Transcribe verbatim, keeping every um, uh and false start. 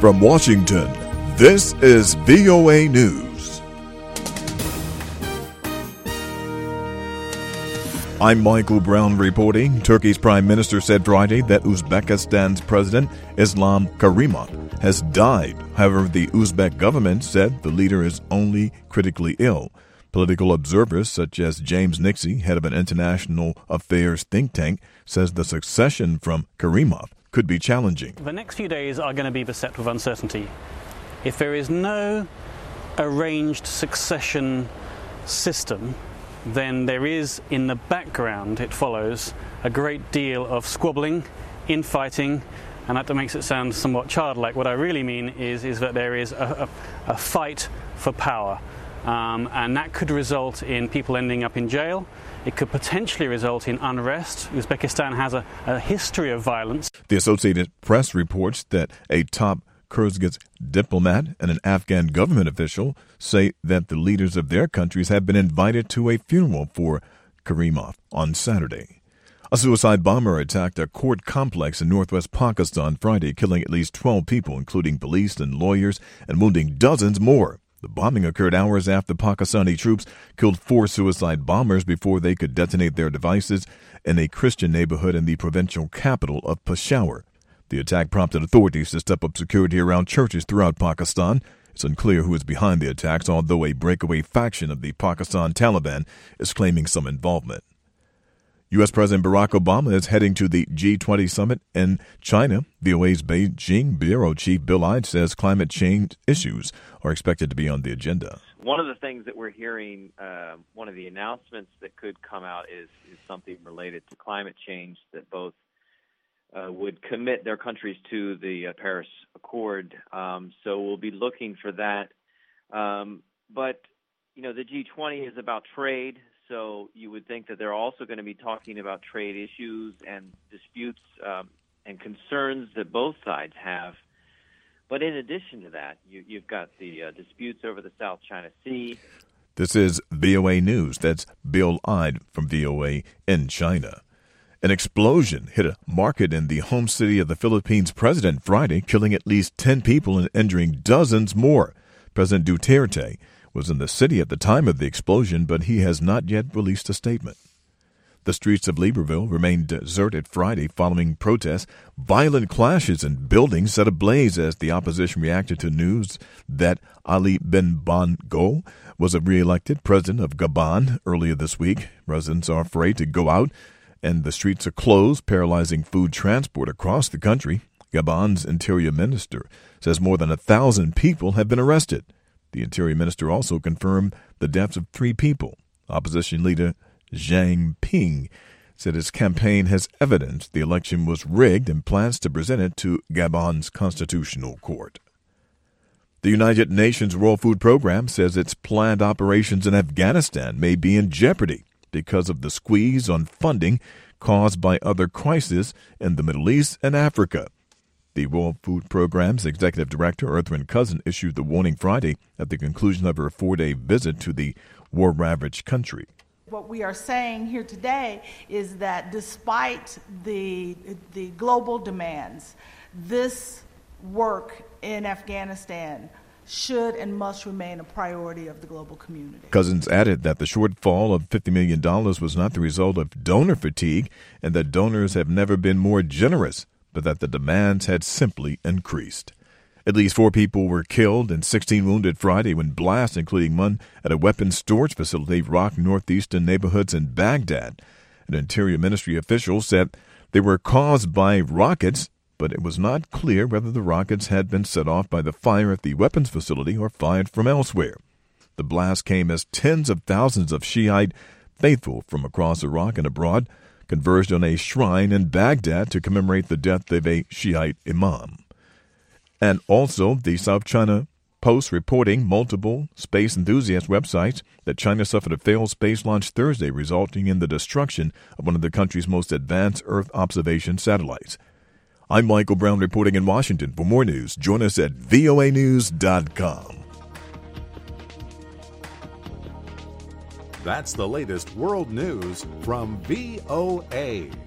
From Washington, this is V O A News. I'm Michael Brown reporting. Turkey's prime minister said Friday that Uzbekistan's president, Islam Karimov, has died. However, the Uzbek government said the leader is only critically ill. Political observers such as James Nixie, head of an international affairs think tank, says the succession from Karimov could be challenging. The next few days are going to be beset with uncertainty. If there is no arranged succession system, then there is in the background, it follows, a great deal of squabbling, infighting, and that makes it sound somewhat childlike. What I really mean is, is that there is a, a, a fight for power. Um, and that could result in people ending up in jail. It could potentially result in unrest. Uzbekistan has a, a history of violence. The Associated Press reports that a top Kyrgyz diplomat and an Afghan government official say that the leaders of their countries have been invited to a funeral for Karimov on Saturday. A suicide bomber attacked a court complex in northwest Pakistan Friday, killing at least twelve people, including police and lawyers, and wounding dozens more. The bombing occurred hours after Pakistani troops killed four suicide bombers before they could detonate their devices in a Christian neighborhood in the provincial capital of Peshawar. The attack prompted authorities to step up security around churches throughout Pakistan. It's unclear who is behind the attacks, although a breakaway faction of the Pakistan Taliban is claiming some involvement. U S. President Barack Obama is heading to the G twenty summit in China. V O A's Beijing bureau chief Bill Ide says climate change issues are expected to be on the agenda. One of the things that we're hearing, uh, one of the announcements that could come out is, is something related to climate change, that both uh, would commit their countries to the uh, Paris Accord. Um, so we'll be looking for that. Um, but, you know, the G twenty is about trade. So you would think that they're also going to be talking about trade issues and disputes um, and concerns that both sides have. But in addition to that, you, you've got the uh, disputes over the South China Sea. This is V O A News. That's Bill Ide from V O A in China. An explosion hit a market in the home city of the Philippines president Friday, killing at least ten people and injuring dozens more. President Duterte was in the city at the time of the explosion, but he has not yet released a statement. The streets of Libreville remained deserted Friday following protests. Violent clashes in buildings set ablaze as the opposition reacted to news that Ali Bongo was re-elected president of Gabon earlier this week. Residents are afraid to go out, and the streets are closed, paralyzing food transport across the country. Gabon's interior minister says more than a thousand people have been arrested. The Interior Minister also confirmed the deaths of three people. Opposition leader Zhang Ping said his campaign has evidence the election was rigged and plans to present it to Gabon's constitutional court. The United Nations World Food Program says its planned operations in Afghanistan may be in jeopardy because of the squeeze on funding caused by other crises in the Middle East and Africa. The World Food Program's executive director, Earthryn Cousin, issued the warning Friday at the conclusion of her four-day visit to the war-ravaged country. What we are saying here today is that despite the, the global demands, this work in Afghanistan should and must remain a priority of the global community. Cousins added that the shortfall of fifty million dollars was not the result of donor fatigue and that donors have never been more generous, but that the demands had simply increased. At least four people were killed and sixteen wounded Friday when blasts, including one at a weapons storage facility, rocked northeastern neighborhoods in Baghdad. An Interior Ministry official said they were caused by rockets, but it was not clear whether the rockets had been set off by the fire at the weapons facility or fired from elsewhere. The blast came as tens of thousands of Shiite faithful from across Iraq and abroad converged on a shrine in Baghdad to commemorate the death of a Shiite imam. And also, the South China Post reporting multiple space enthusiast websites that China suffered a failed space launch Thursday, resulting in the destruction of one of the country's most advanced Earth observation satellites. I'm Michael Brown reporting in Washington. For more news, join us at V O A news dot com. That's the latest world news from V O A.